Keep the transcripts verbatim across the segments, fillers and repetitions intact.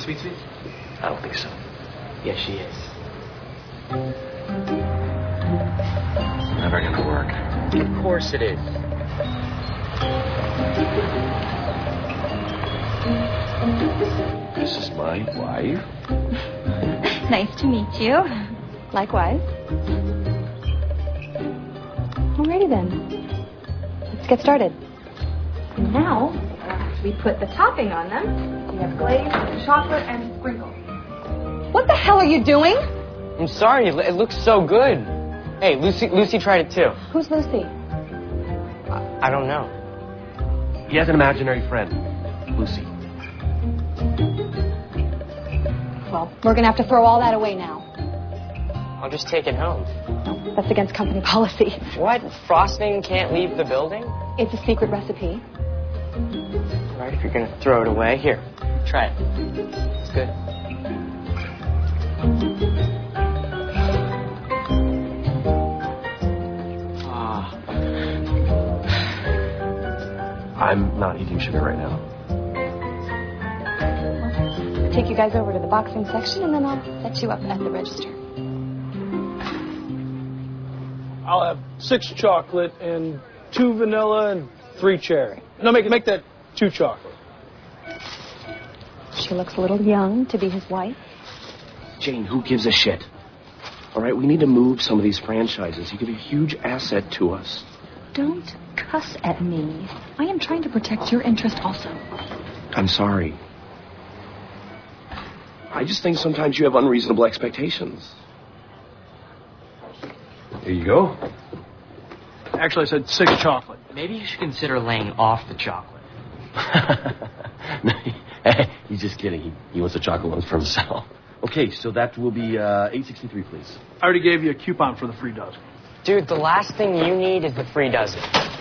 Sweet Sweet? I don't think so. Yes, she is. It's never gonna work. Of course it is. This is my wife. Nice to meet you. Likewise. Alrighty then. Let's get started. And now, after we put the topping on them, we have glaze, chocolate, and sprinkles. What the hell are you doing? I'm sorry, it looks so good. Hey, Lucy Lucy tried it too. Who's Lucy? I, I don't know. He has an imaginary friend, Lucy. Well, we're gonna have to throw all that away now. I'll just take it home. No, that's against company policy. What? Frosting can't leave the building? It's a secret recipe. All right, if you're gonna throw it away, here, try it. It's good. Ah. I'm not eating sugar right now. I'll take you guys over to the boxing section, and then I'll set you up at the register. I'll have six chocolate and two vanilla and three cherry. No, make make that two chocolate. She looks a little young to be his wife. Jane, who gives a shit? All right, we need to move some of these franchises. He could be a huge asset to us. Don't cuss at me. I am trying to protect your interest also. I'm sorry. I just think sometimes you have unreasonable expectations. There you go. Actually, I said six chocolate. Maybe you should consider laying off the chocolate. He's just kidding. He, he wants the chocolate ones for himself. Okay, so that will be uh, eight sixty-three, please. I already gave you a coupon for the free dozen. Dude, the last thing you need is the free dozen.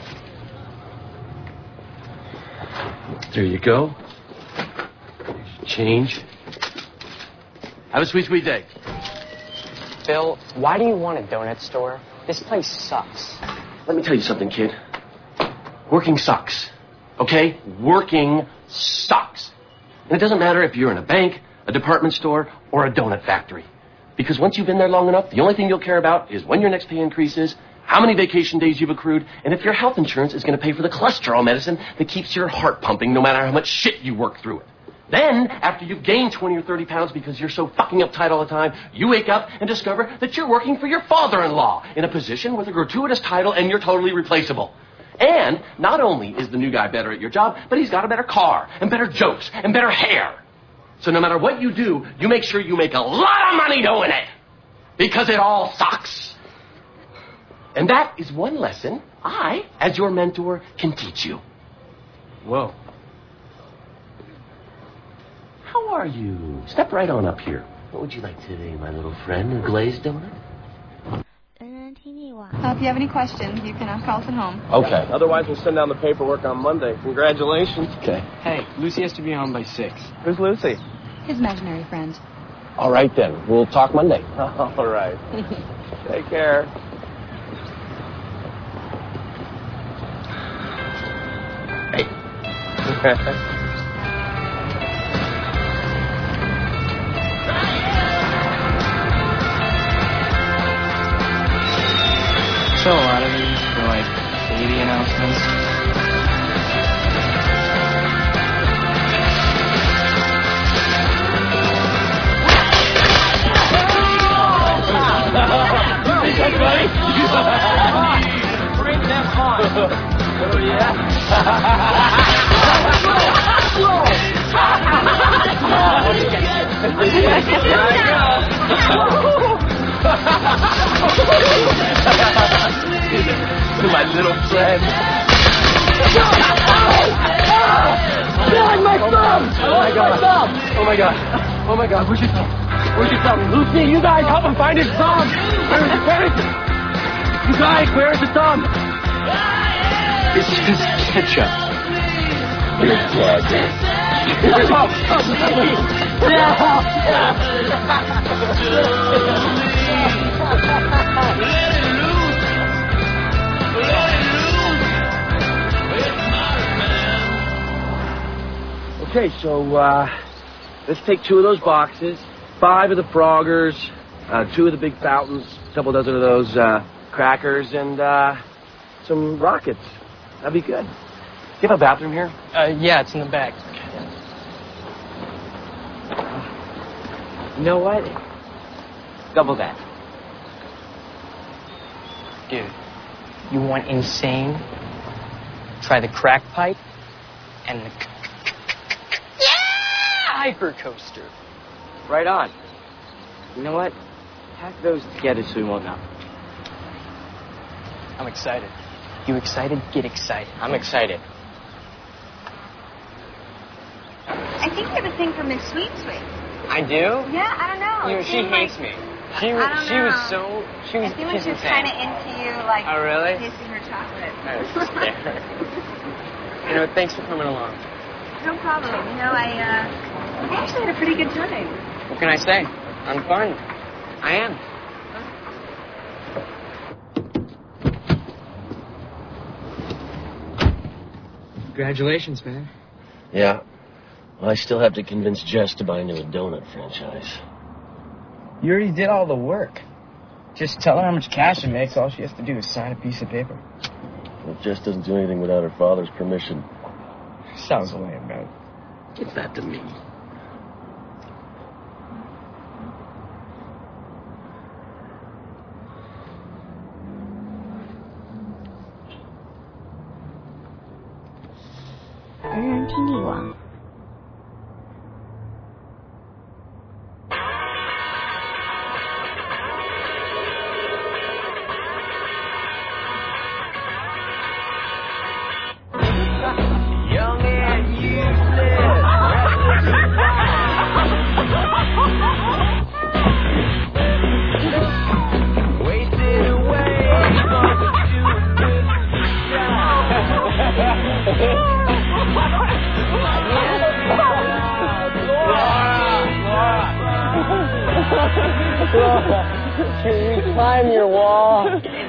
There you go. Change. Have a sweet, sweet day. Bill, why do you want a donut store? This place sucks. Let me tell you something, kid. Working sucks. Okay? Working sucks. And it doesn't matter if you're in a bank, a department store, or a donut factory. Because once you've been there long enough, the only thing you'll care about is when your next pay increase is, how many vacation days you've accrued, and if your health insurance is going to pay for the cholesterol medicine that keeps your heart pumping no matter how much shit you work through it. Then, after you've gained twenty or thirty pounds because you're so fucking uptight all the time, you wake up and discover that you're working for your father-in-law in a position with a gratuitous title and you're totally replaceable. And not only is the new guy better at your job, but he's got a better car and better jokes and better hair. So no matter what you do, you make sure you make a lot of money doing it. Because it all sucks. And that is one lesson I, as your mentor, can teach you. Whoa. How are you? Step right on up here. What would you like today, my little friend? A glazed donut? Uh, if you have any questions, you can uh, call us at home. Okay. Otherwise, we'll send down the paperwork on Monday. Congratulations. Okay. Hey, Lucy has to be home by six. Who's Lucy? His imaginary friend. All right, then. We'll talk Monday. All right. Take care. Hey. So a lot of these for like baby announcements. Bring them on. Oh, yeah. My little friend. Killing my thumb! Oh my god. Oh my god. Oh my god. Where's your thumb? Where's your thumb? Lucy, you guys help him find his thumb! Where is it? Where is it? You guys, where's the thumb? It's just ketchup. You're dead. Oh, Okay, so, uh, Let's take two of those boxes, five of the Froggers, uh, two of the big fountains, a couple dozen of those uh, crackers, and uh, some rockets. That'd be good. Do you have a bathroom here? Uh, yeah, it's in the back. You know what? Double that. Dude, you want insane? Try the crack pipe and the yeah hyper coaster. Right on. You know what? Pack those together so we won't know. I'm excited. You excited? Get excited. I'm excited. I think you have a thing for Miss Sweet Sweet. I do? Yeah, I don't know. You know, It she seemed hates like, me. She was, I don't she was know. so, she was, It seemed like she's she was insane. kind of into you, like Oh, really? tasting her chocolate. I was scared. You know, thanks for coming along. No problem. You know, I, uh, I actually had a pretty good time. What can I say? I'm fun. I am. Congratulations, man. Yeah. Well, I still have to convince Jess to buy into a donut franchise. You already did all the work. Just tell her how much cash it makes. All she has to do is sign a piece of paper. Well, Jess doesn't do anything without her father's permission. Sounds lame, man. Give that to me. Can you climb your wall?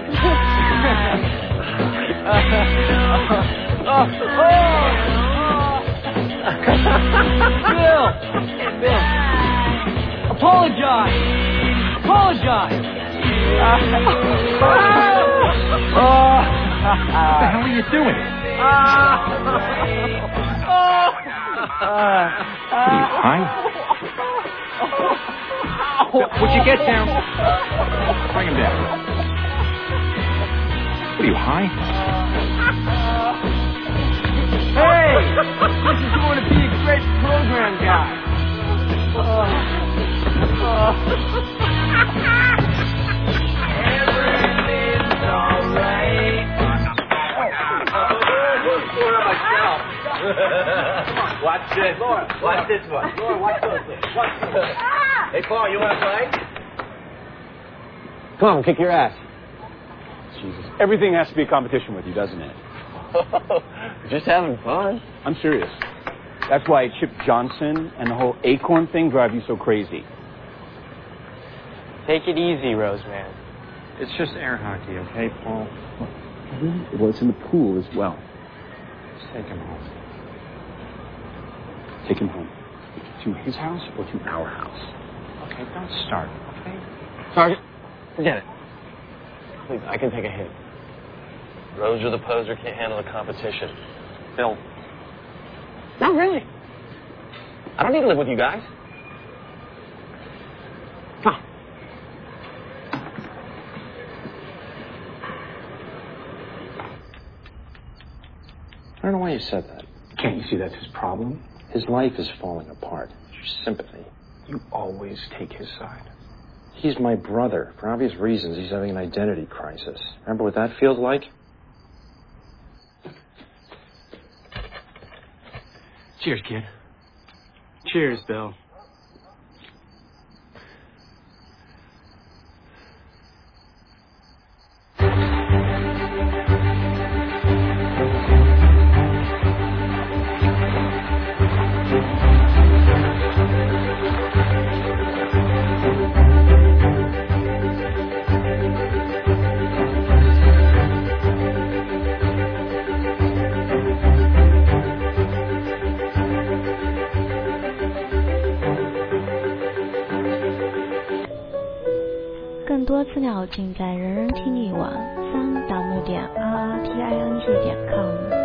Bill! Bill! Apologize! Apologize! What the hell are you doing? What are you, high? What'd you get down? Bring him down. What are you, high? Hey! This is going to be a great program, guy. Everything's alright. Watch this. Laura, watch this one. Laura, watch those. Watch those. Hey, Paul, you want to play? Come on, kick your ass. Jesus. Everything has to be a competition with you, doesn't it? Just having fun. I'm serious. That's why Chip Johnson and the whole Acorn thing drive you so crazy. Take it easy, Roseman. It's just air hockey, okay, Paul? Well, it's in the pool as well. Just take him home. Take him home. To his house or to our house? Okay, don't start, okay? Sergeant, forget it. Please, I can take a hit. Roger the poser can't handle the competition. Bill. Not really. I don't need to live with you guys. Come on. I don't know why you said that. Can't you see that's his problem? His life is falling apart. Your sympathy. You always take his side. He's my brother. For obvious reasons, he's having an identity crisis. Remember what that feels like? Cheers, kid. Cheers, Bill. 更多资料尽在人人听力网三 w 点 r r t i n g 点 com。